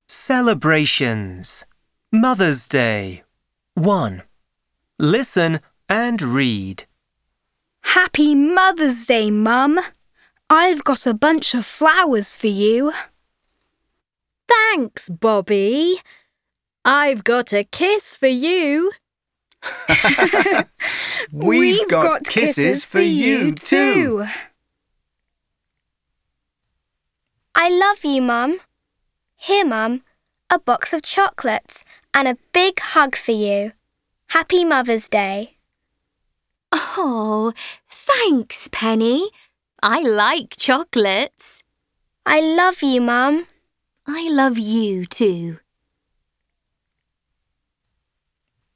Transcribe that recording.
Celebrations. Mother's Day. 1. Listen and read. Happy Mother's Day, Mum. I've got a bunch of flowers for you. Thanks, Bobby. I've got a kiss for you. We've got kisses for you too. I love you, Mum. Here, Mum, a box of chocolates and a big hug for you. Happy Mother's Day. Oh, thanks, Penny. I like chocolates. I love you, Mum. I love you too.